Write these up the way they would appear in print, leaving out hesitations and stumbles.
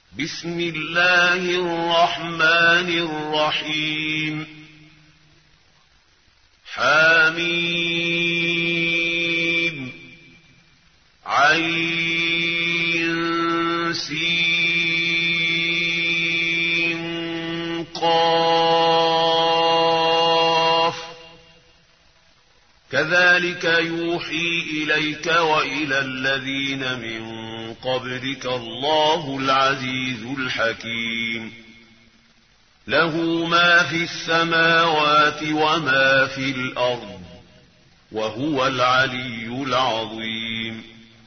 بسم الله الرحمن الرحيم حميم عين سين قاف كذلك يوحي إليك وإلى الذين من قبلك الله العزيز الحكيم له ما في السماوات وما في الأرض وهو العلي العظيم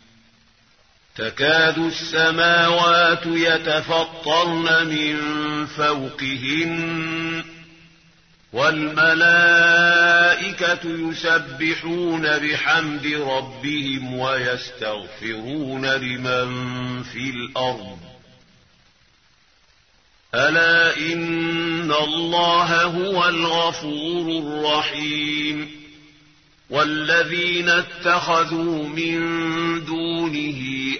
تكاد السماوات يتفطرن من فوقهن والملائكة يسبحون بحمد ربهم ويستغفرون لمن في الأرض ألا إن الله هو الغفور الرحيم والذين اتخذوا من دونه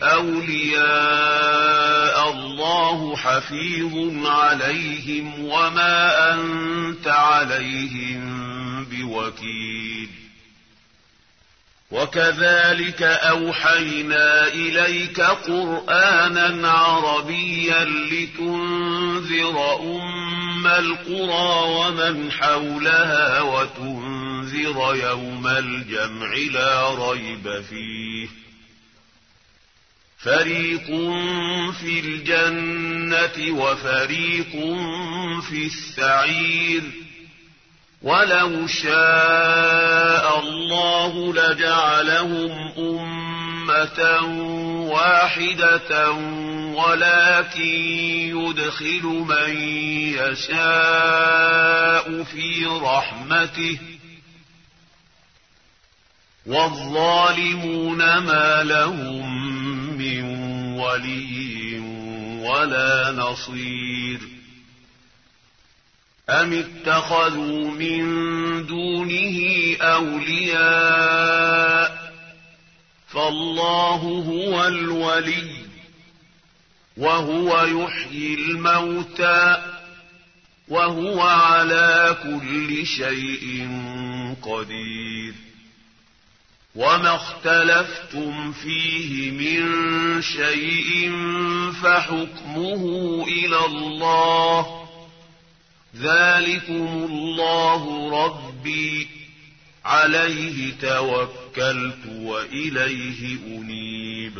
أولياء الله حفيظ عليهم وما أنت عليهم بوكيل وكذلك أوحينا إليك قرآنا عربيا لتنذر أم القرى ومن حولها وتنذر يوم الجمع لا ريب فيه فريق في الجنة وفريق في السعير ولو شاء الله لجعلهم أمة واحدة ولكن يدخل من يشاء في رحمته والظالمون ما لهم من ولي ولا نصير أم اتخذوا من دونه أولياء فالله هو الولي وهو يحيي الموتى وهو على كل شيء قدير وما اختلفتم فيه من شيء فحكمه إلى الله ذلكم الله ربي عليه توكلت وإليه أنيب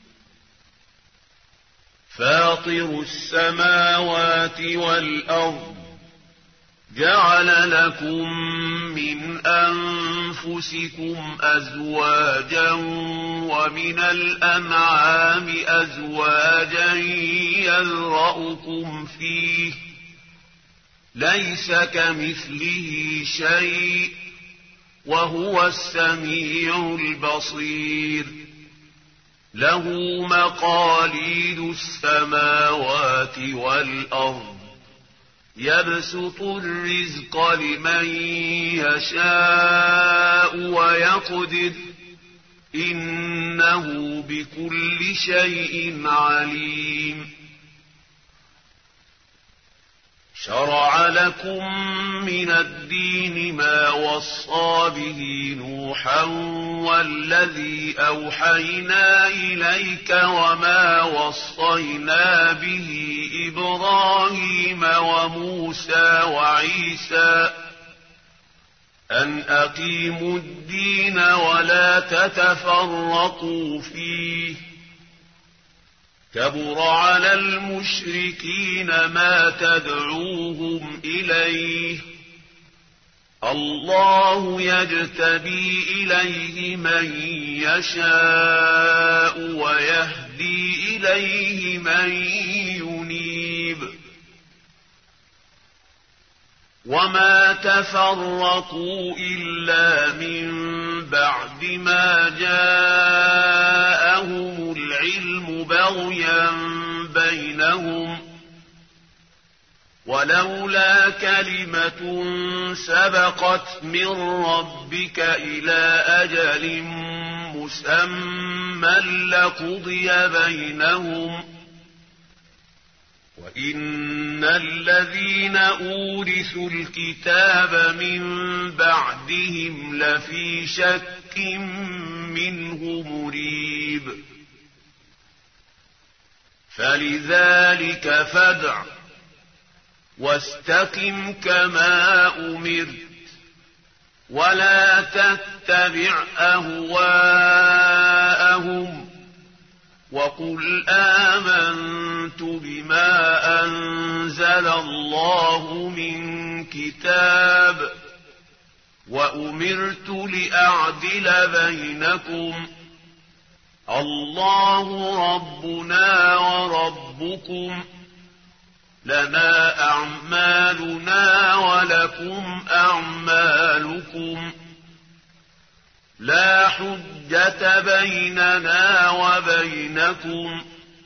فاطر السماوات والأرض جعل لكم من أنفسكم أزواجا ومن الأنعام أزواجا يذرأكم فيه ليس كمثله شيء وهو السميع البصير له مقاليد السماوات والأرض يبسط الرزق لمن يشاء ويقدر إنه بكل شيء عليم شرع لكم من الدين ما وصى به نوحا والذي أوحينا إليك وما وصينا به إبراهيم وموسى وعيسى أن أقيموا الدين ولا تتفرقوا فيه كبر على المشركين ما تدعوهم إليه الله يجتبي إليه من يشاء ويهدي إليه من ينيب وما تفرقوا إلا من بعد ما جاءهم العلم بغيا بينهم ولولا كلمة سبقت من ربك إلى أجل مسمى لقضي بينهم إن الذين أورثوا الكتاب من بعدهم لفي شك منه مريب فلذلك فادع واستقم كما أمرت ولا تتبع أهواءهم وقل آمنت بما أنزل الله من كتاب وأمرت لأعدل بينكم الله ربنا وربكم لنا أعمالنا ولكم أعمالكم لا حجة بيننا وبينكم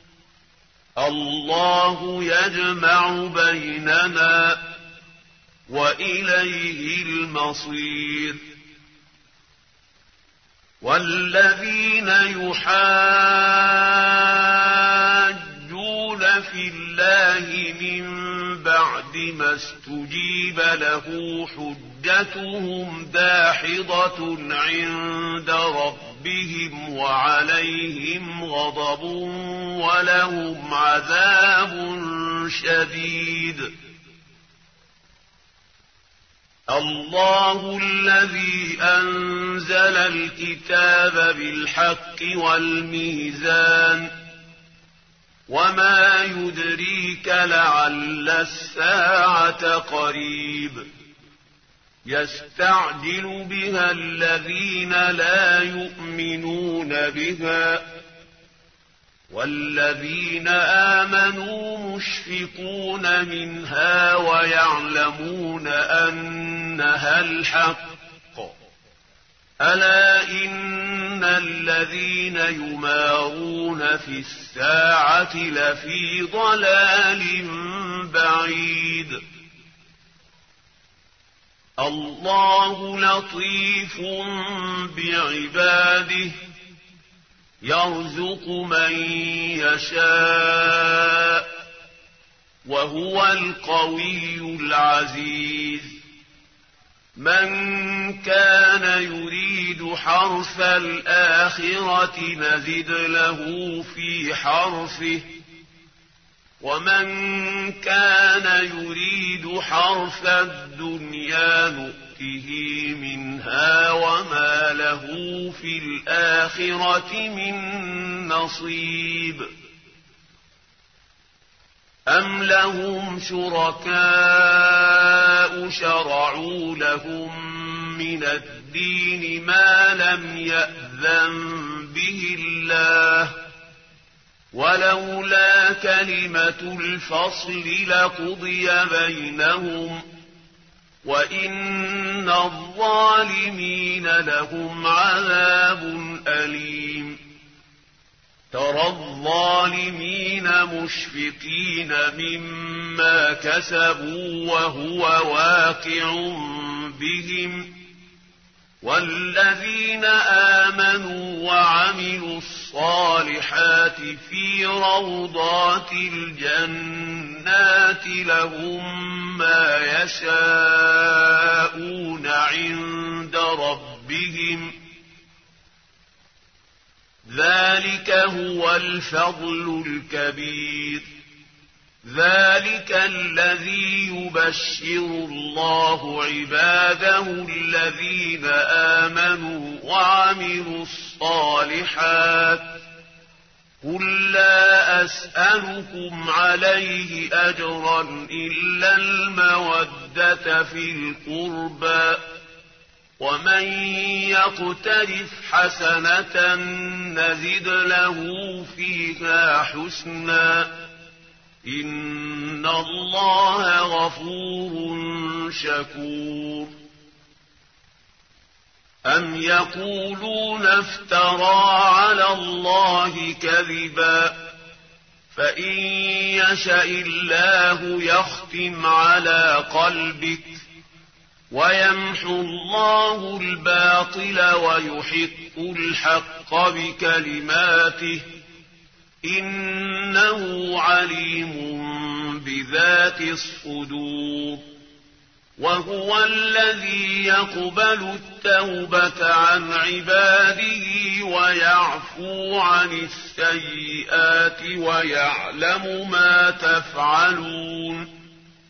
الله يجمع بيننا وإليه المصير والذين يحاجون في الله من بعد ما استجيب له حجتهم داحضة عند ربهم وعليهم غضب ولهم عذاب شديد الله الذي أنزل الكتاب بالحق والميزان وما يدريك لعل الساعة قريب يستعجل بها الذين لا يؤمنون بها والذين آمنوا مشفقون منها ويعلمون أنها الحق ألا إن الذين يمارون في الساعة لفي ضلال بعيد الله لطيف بعباده يرزق من يشاء وهو القوي العزيز من كان يريد حرث الآخرة نزد له في حرثه ومن كان يريد حرث الدنيا نؤته منها وما له في الآخرة من نصيب أم لهم شركاء شرعوا لهم من الدين ما لم يأذن به الله ولولا كلمة الفصل لقضي بينهم وإن الظالمين لهم عذاب أليم ترى الظالمين مشفقين مما كسبوا وهو واقع بهم والذين آمنوا وعملوا الصالحات في روضات الجنات لهم ما يشاءون عند ربهم ذلك هو الفضل الكبير ذلك الذي يبشر الله عباده الذين آمنوا وعملوا الصالحات قل لا أسألكم عليه أجرا إلا المودة في القربى ومن يقترف حسنة نزد له فيها حسنا إن الله غفور شكور أم يقولون افترى على الله كذبا فإن يشأ الله يختم على قلبك ويمحو الله الباطل ويحق الحق بكلماته إنه عليم ذات الصدور وهو الذي يقبل التوبة عن عباده ويعفو عن السيئات ويعلم ما تفعلون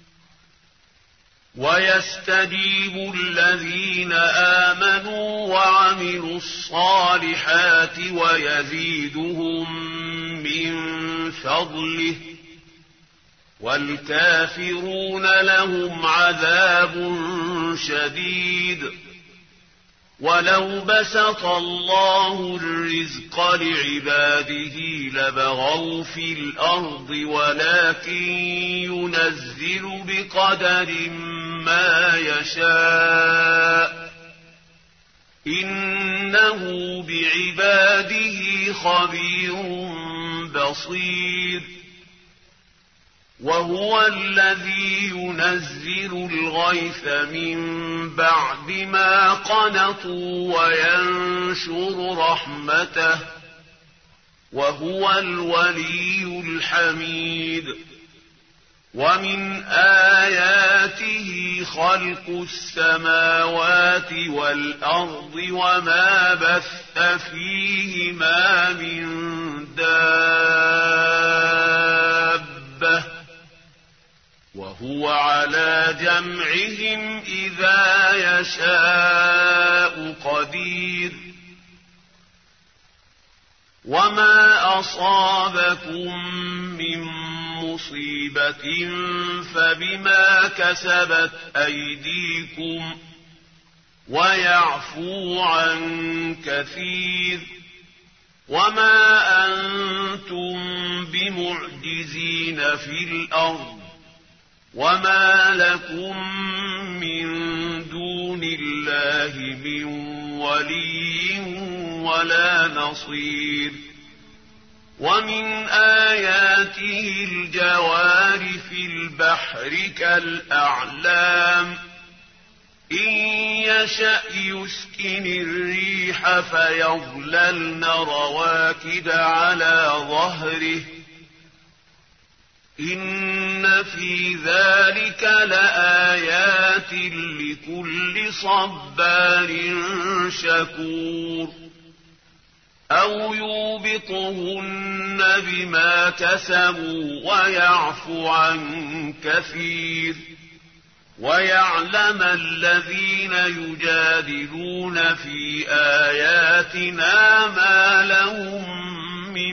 ويستجيب الذين آمنوا وعملوا الصالحات ويزيدهم من فضله والكافرون لهم عذاب شديد ولو بسط الله الرزق لعباده لبغوا في الأرض ولكن ينزل بقدر ما يشاء إنه بعباده خبير بصير وهو الذي ينزل الغيث من بعد ما قنطوا وينشر رحمته وهو الولي الحميد ومن آياته خلق السماوات والأرض وما بث فيهما من دابة وهو على جمعهم إذا يشاء قدير وما أصابكم من مصيبة فبما كسبت أيديكم ويعفو عن كثير وما أنتم بمعجزين في الأرض وما لكم من دون الله من ولي ولا نصير ومن آياته الجوار في البحر كالأعلام إن يشأ يسكن الريح فيظللن رواكد على ظهره إن في ذلك لآيات لكل صبار شكور أو يوبقهن بما كسبوا ويعفو عن كثير ويعلم الذين يجادلون في آياتنا ما لهم من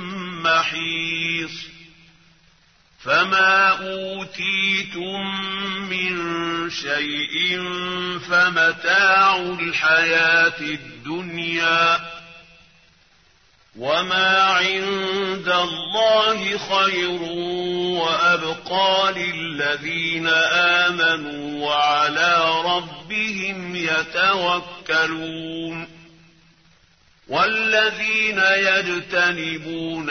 محيص فما أوتيتم من شيء فمتاع الحياة الدنيا وما عند الله خير وأبقى للذين آمنوا وعلى ربهم يتوكلون والذين يجتنبون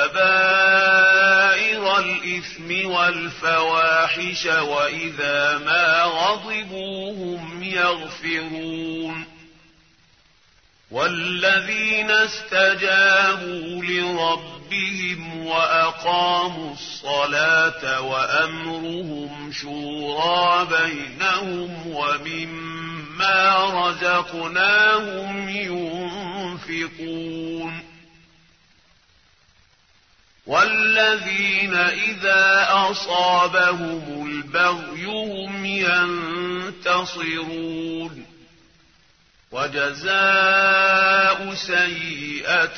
كبائر الإثم والفواحش وإذا ما غضبوا هم يغفرون والذين استجابوا لربهم وأقاموا الصلاة وأمرهم شورى بينهم ومما رزقناهم ينفقون والذين إذا أصابهم البغي هم ينتصرون وجزاء سيئة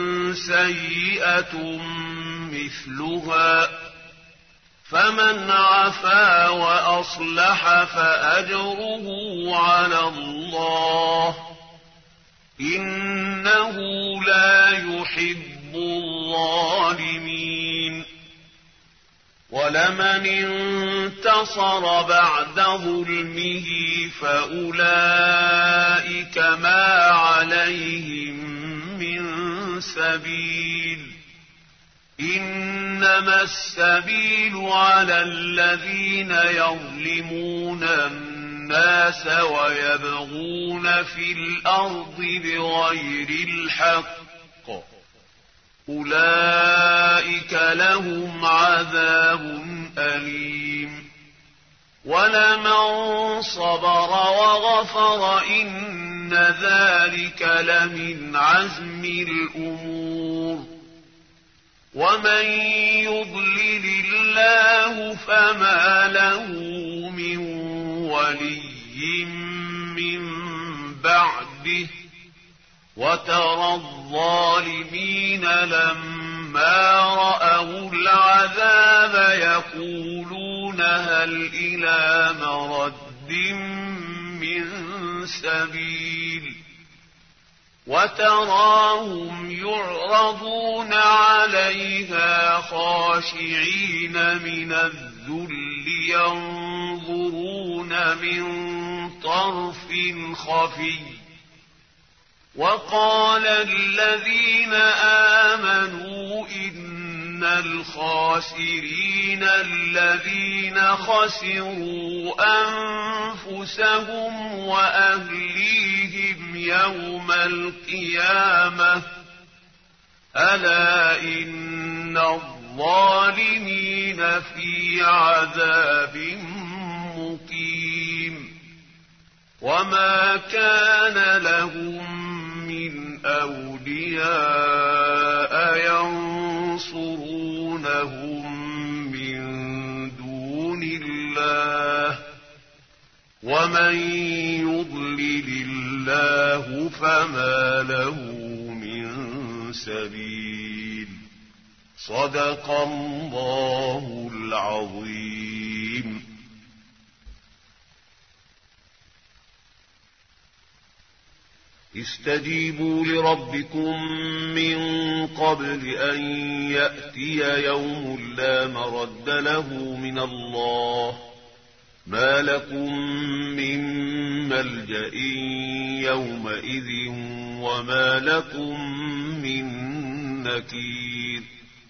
سيئة مثلها فمن عفا وأصلح فأجره على الله إنه لا يحب الظالمين ولمن انتصر بعد ظلمه فأولئك ما عليهم من سبيل إنما السبيل على الذين يظلمون الناس ويبغون في الأرض بغير الحق أولئك لهم عذاب أليم ولمن صبر وغفر إن ذلك لمن عزم الأمور ومن يضلل الله فما له من ولي من بعده وترى الظالمين لما رأوا العذاب يقولون هل إلى مرد من سبيل وتراهم يعرضون عليها خاشعين من الذل ينظرون من طرف خفي وقال الذين آمنوا إن الخاسرين الذين خسروا أنفسهم وأهليهم يوم القيامة ألا إن الظالمين في عذاب مقيم وما كان لهم من أولياء ينصرونهم من دون الله ومن يضلل الله فما له من سبيل صدق الله العظيم. استجيبوا لربكم من قبل أن يأتي يوم لا مرد له من الله ما لكم من ملجأ يومئذ وما لكم من نكير.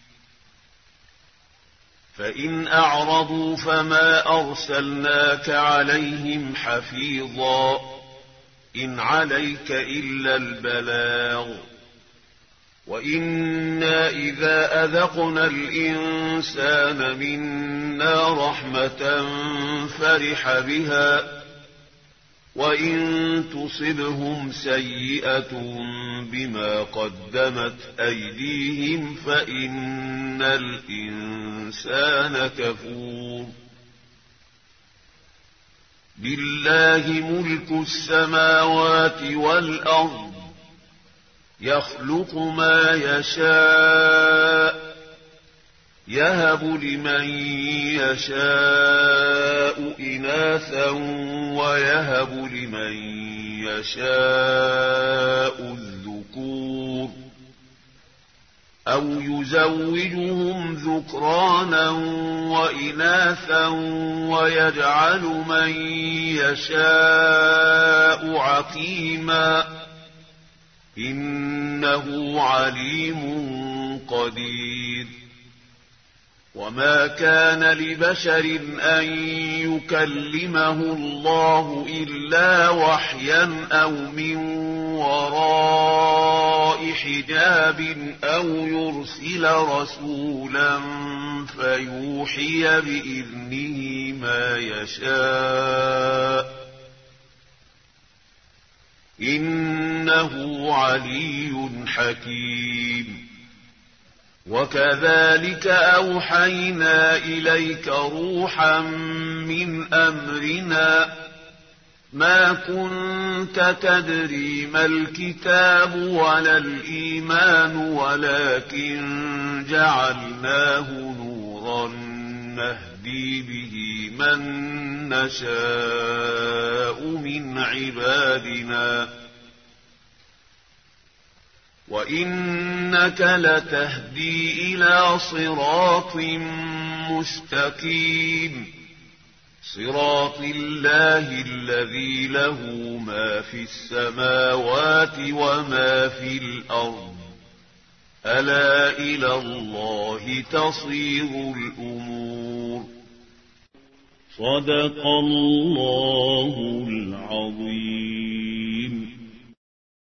فإن أعرضوا فما أرسلناك عليهم حفيظا إن عليك إلا البلاغ وإنا إذا أذقنا الإنسان منا رحمة فرح بها وإن تصبهم سيئة بما قدمت أيديهم فإن الإنسان كفور. لله ملك السماوات والأرض يخلق ما يشاء يهب لمن يشاء إناثا ويهب لمن يشاء الذكور أو يزوجهم ذكرانا وإناثا ويجعل من يشاء عقيما إنه عليم قدير. وما كان لبشر أن يكلمه الله إلا وحيا أو من وراء حجاب أو يرسل رسولا فيوحي بإذنه ما يشاء إنه علي حكيم. وكذلك أوحينا إليك روحا من أمرنا ما كنت تدري ما الكتاب ولا الإيمان ولكن جعلناه نورا نهدي به من نشاء من عبادنا وإنك لتهدي إلى صراط مستقيم صراط الله الذي له ما في السماوات وما في الأرض ألا إلى الله تصير الأمور. صدق الله العظيم.